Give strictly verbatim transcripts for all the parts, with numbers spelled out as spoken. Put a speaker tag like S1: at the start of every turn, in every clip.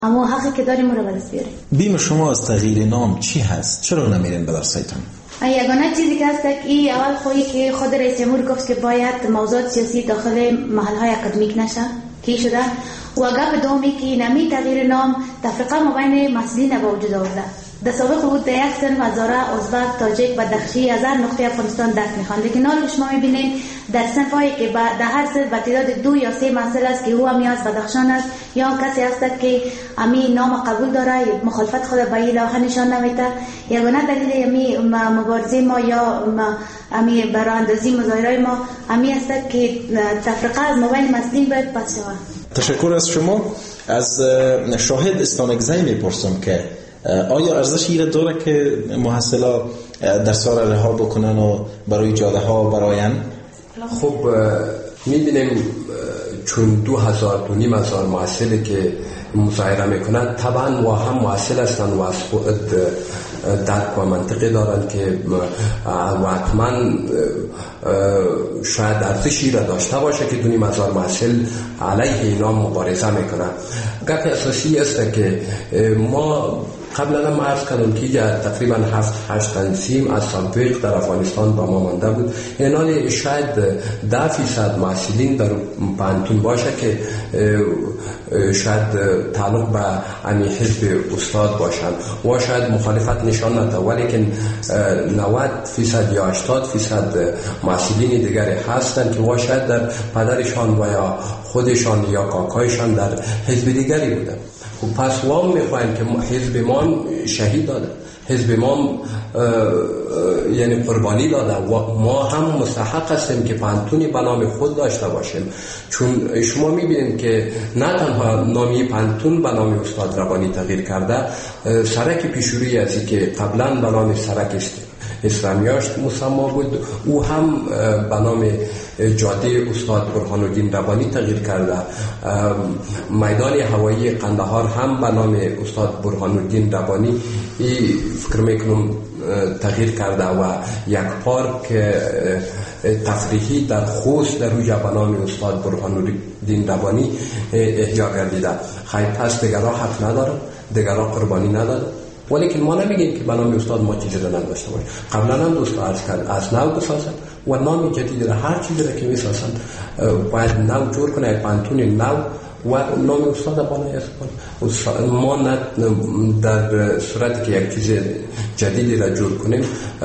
S1: اما حقی که داریم رو به دست بیاریم.
S2: بیم شما از تغییر نام چی هست؟ چرا نمیرین به درسایتان؟
S1: یگانه چیزی که هست که ای اول خویی که خود رئیس جمهور گفت که باید موضوعات سیاسی داخل محلهای اکادمیک نشه کی شده و گپ دومی که نمی تغییر نام تفریقه مابین مسئولین به وجود آورده. در سابق بود در یک سن وزاره ازبک، تاجیک و دخشی از هر نقطه افغانستان دست میخواند، لیکن حال شما میبینید در صنفایی که در هر سن به تعداد دو یا سه مسئله است که او همی از بدخشان است یا کسی هست که امی نام قبول داره مخالفت خود به این لوحه نشان نمیده. یگانه دلیل امی مبارزه ما یا امی براندازی مظاهره ما امی است که تفریقه از مابین مسئولین باید پس شود.
S2: تشکر از شما. از شاهد استانگزی میپرسم که آیا ارزش ایره داره که محصلا درس‌ها را رها بکنن و برای جاده ها براین؟
S3: خب میبینیم چون دو هزار دو نیم هزار محصلی که مظاهره میکنند طبعا و هم محصل هستند و از خود درک و منطقی دارند که و حتما شاید ارزشی را داشته باشه که دو نیم هزار محصل علیه اینا مبارزه میکنند. گپ اساسی است که ما قبلا هم عرض کردم که تقریبا هفت هشت تنظیم از سابق در افغانستان با ما مانده بود. اینال شاید ده فیصد محصلین در پانتون باشه که شاید تعلق به امی حزب استاد باشند و شاید مخالفت نشان نده، ولیکن نود فیصد یا هشتاد فیصد محصلین دیگری هستند که شاید در پدرشان و یا خودشان یا کاکایشان در حزب دیگری بودند. خب پس وام میخواهیم که حزب ما شهید داده، حزب ما یعنی قربانی داده و ما هم مستحق هستیم که پانتونی به نام خود داشته باشیم. چون شما میبینید که نه تنها نامی پانتون به نام استاد ربانی تغییر کرده، سرک پیشروی ازی که قبلا به نام سرک است اسلامیاشت مسما بود او هم به نام جاده استاد برهان الدین ربانی تغییر کرده. میدان هوایی قندهار هم به نام استاد برهان الدین ربانی فکر میکنم تغییر کرده و یک پارک تفریحی در خوست در روی به نام استاد برهان الدین ربانی احیا گردیده. خیلی پس دیگرها حق نداره، دیگرها قربانی نداره، ولیکن ما نمیگیم که به نام استاد ما چیزی را نداشته باشیم. قبلا هم دوست عرض کرد از نو بسازن و نام جدید را هر چیزی را که میسازن باید نو جور کنه، پانتون نو و نام استاد بالای است. ما نه در صورتی که یک چیز جدیدی را جور کنیم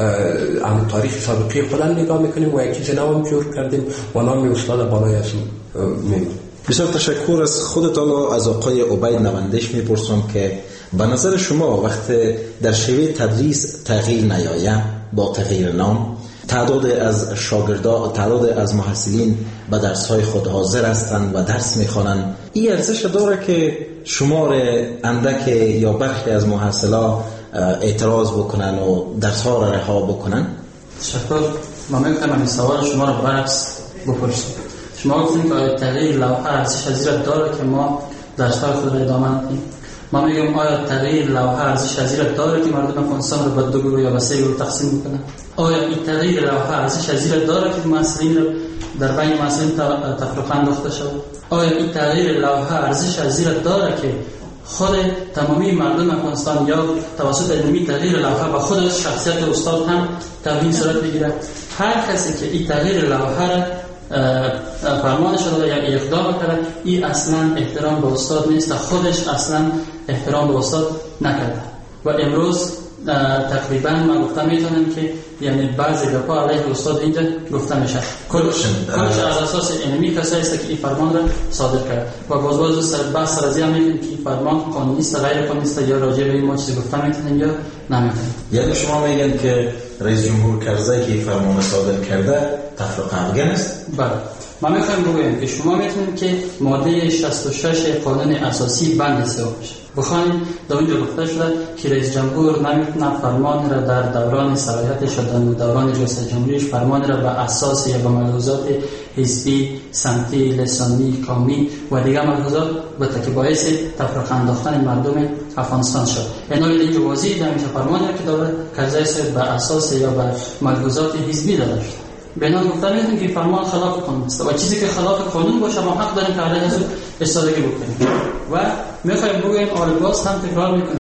S3: هم تاریخ سابقی خودم نگاه میکنیم و یک چیز نو هم جور کردیم و نام استاد بالای است میمونیم.
S2: بسیار تشکر از خودتان و از آقای عبید نوندش میپرسم که به نظر شما وقت در شیوه تدریس تغییر نیاید با تغییر نام، تعداد از شاگردان، تعداد از محصلین به درس‌های خود حاضر هستند و درس می‌خوانند، این ارزش داره که شمار اندک یا برخی از محصلا اعتراض بکنن و درس‌ها را رها بکنن؟
S4: تشکر. من می‌خوام این سوال شما را برعکس بپرسم. شما گفتید که تغییر لوحه ارزش از زیر داره که ما درس‌های خود را ادامه بدیم. ما میگم آیا تغییر لوحه ارزش از زیر داره که مردم افغانستان رو به دو گروه یا به سه گروه تقسیم بکنن؟ آیا این تغییر لوحه ارزش از زیر داره که مسئولین رو در بین مسئولین تفرقه انداخته شود؟ آیا این تغییر لوحه ارزش از زیر داره که خود تمامی مردم افغانستان یا توسط علمی تغییر لوحه و خود شخصیت استاد هم تبیین صورت بگیرد؟ هر کسی که این تغییر لوحه را فرمان شده یا اقدام کرده، این اصلا احترام به استاد نیست، خودش اصلا احترام به استاد نکرده. و امروز تقریبا ما گفته میتونم که یعنی بعضی گپا علیه استاد اینجا گفته میشه کلش کلش از اساس علمی کسایی است که این فرمان را صادر کرد و باز باز سر بحث راضی هم میگیم که این فرمان قانونی است غیر قانونی است یا راجع به این ما چیزی گفته میتونیم یا نمیتونیم.
S2: یعنی شما میگن که رئیس جمهور کرزی که فرمان صادر کرده تفرقه افغان است؟
S4: بله. ما میخوایم بگویم که شما میتونید که ماده شصت و شش قانون اساسی بند سه بشه بخواین در اونجا گفته شده که رئیس جمهور نمیتونه فرمان را در دوران صلاحیت شدن و دوران ریاست جمهوریش فرمان را به اساس یا به ملحوظات حزبی، سمتی، لسانی، قومی و دیگر ملحوظات بده که باعث تفرقه انداختن مردم افغانستان شد. اینو اینجا واضحه در میشه فرمانی که داره کرزی صاحب به اساس یا به ملحوظات حزبی داده شد. بنا گفتن نیستیم که فرمان خلاف قانون است و چیزی که خلاف قانون باشه ما حق داریم که علیه از استفاده بکنیم و میخوایم بگوییم آلگاز هم تکرار میکنیم